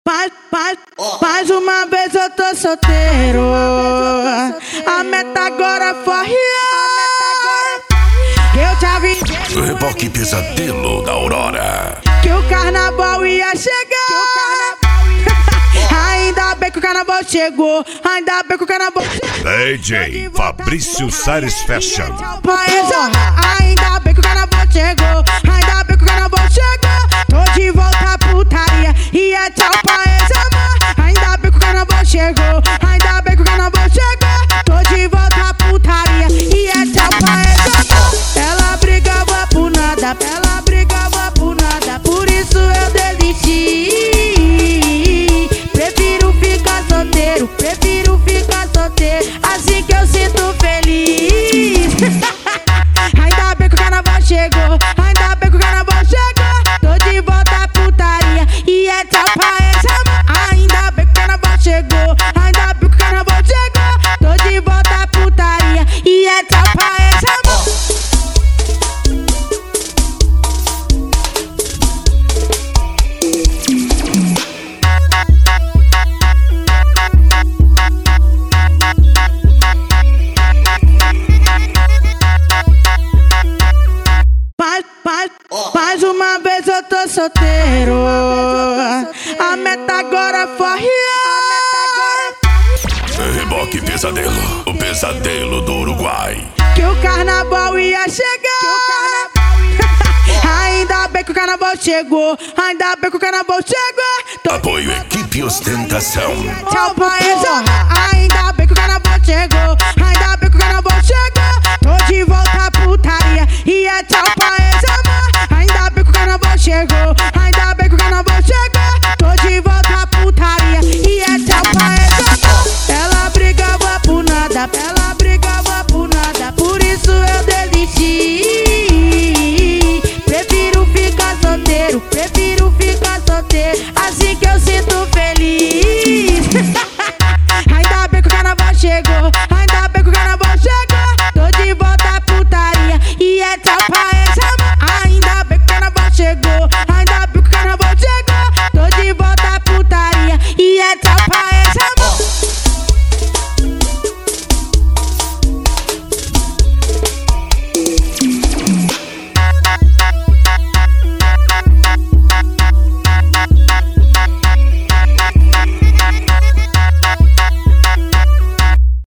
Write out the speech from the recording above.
Mais uma vez eu tô solteiro. A meta agora é forrear. Eu te avisei. O reboque pesadelo da Aurora. Que o carnaval ia chegar. Ainda bem que o carnaval chegou. Ainda bem que o carnaval chegou. DJ Fabrício Sares Fashion. Ainda bem que o carnaval chegou. Ainda bem que o carnaval chegou. Tô de volta à putaria. E é tchau pra ex-amor. Ainda bem que o carnaval chegou. Ainda bem que o carnaval chegou. Tô de volta à putaria. E é tchau pra ex-amor. Ela brigava por nada. Ela brigava por nada. Por isso eu desisti. Prefiro ficar solteiro. Prefiro ficar solteiro. Assim que eu sinto feliz. Ainda bem que o carnaval chegou. Ainda bem que o carnaval chegou. Tô de volta à putaria. E é tchau pra ex-amor. Ainda bem que o carnaval chegou. Ainda bem que o carnaval chegou. Tô de volta à putaria. E é tchau pra ex-amor. Mais uma vez eu tô solteiro. A meta agora é forrear. Reboque pesadelo. O pesadelo do Uruguai. Que o carnaval ia chegar. Ainda bem que o carnaval chegou. Ainda bem que o carnaval chegou. Apoio Equipe Ostentação. Tchau pra ex-amor. Ainda bem que o carnaval chegou. Ainda bem que o carnaval chegou. Tô de volta à putaria. E é tchau pra ex-amor. Ainda bem que o carnaval chegou.